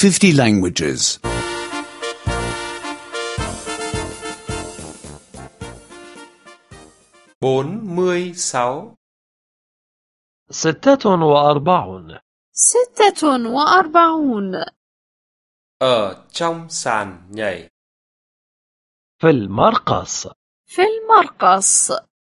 50 languages. 46 46 46 ở trong sàn nhảy. في المرقص. في المرقص.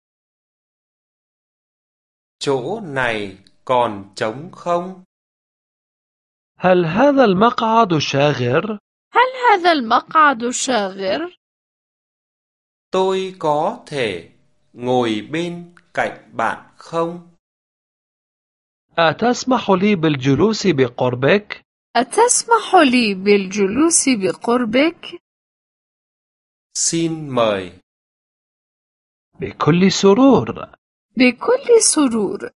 Chỗ này còn trống không? هل هذا المقعد شاغر؟ هل هذا المقعد شاغر؟ Tôi có thể ngồi bên cạnh bạn không? أتسمح لي بالجلوس بقربك؟ أتسمح لي بالجلوس بقربك؟ Xin mời. بكل سرور. بكل سرور.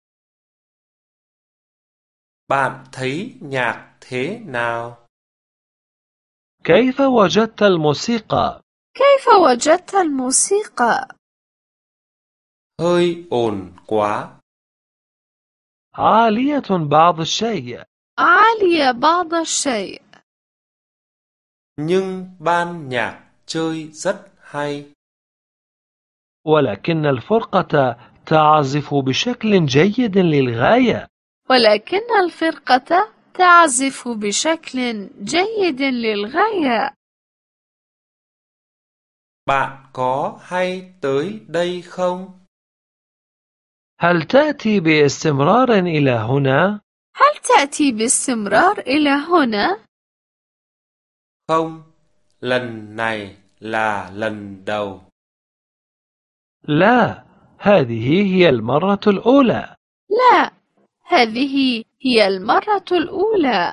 Bạn thấy nhạc thế nào? كيف وجدت الموسيقى؟ كيف وجدت الموسيقى؟ Hơi ồn quá. عالية بعض الشيء. عالية بعض الشيء. Nhưng ban nhạc chơi rất hay. ولكن الفرقة تعزف بشكل جيد للغاية. ولكن الفرقة تعزف بشكل جيد للغاية. Bạn có hay tới đây không? هل تأتي باستمرار إلى هنا؟ هل تأتي باستمرار إلى هنا؟ Không, lần này là lần đầu. لا، هذه هي المرة الأولى. لا، هذه هي المرة الأولى.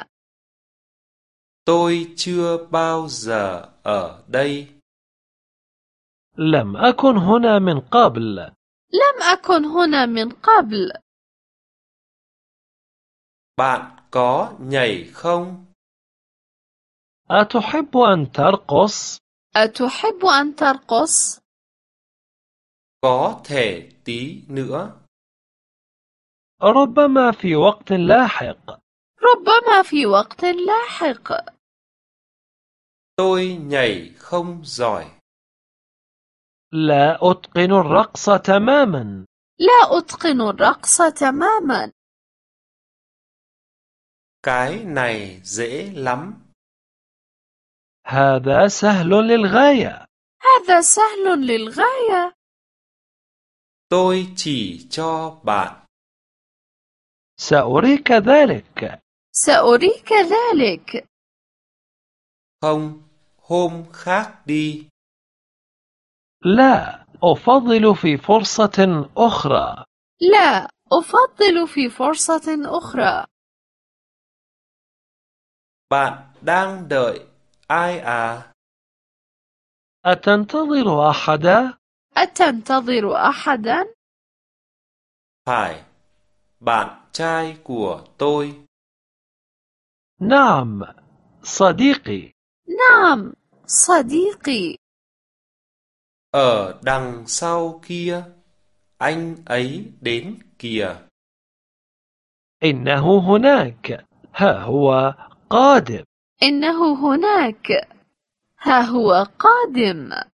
Tôi chưa bao giờ ở đây. لم أكن هنا من قبل. لم أكن هنا من قبل. Bạn có nhảy không? أتحب أن ترقص؟ أتحب أن ترقص؟ Có thể tí nữa. ربما في وقت لاحق. ربما في وقت لاحق. Tôi nhảy không giỏi. لا أتقن الرقص تماما. لا أتقن الرقص تماما. Cái này dễ lắm. هذا سهل للغاية. هذا سهل للغاية. Tôi chỉ cho bạn. سأريك ذلك. سأريك ذلك. Không, hôm khác đi. لا، أفضل في فرصة أخرى. لا، أفضل في فرصة أخرى. Bạn đang đợi ai à? أتنتظر أحدا؟ أتنتظر أحدا؟ Phải, bạn trai của tôi. نعم، صديقي. نعم، صديقي. Ở đằng sau kia, anh ấy đến kìa. إنه هناك. ها هو قادم. إنه هناك. ها هو قادم.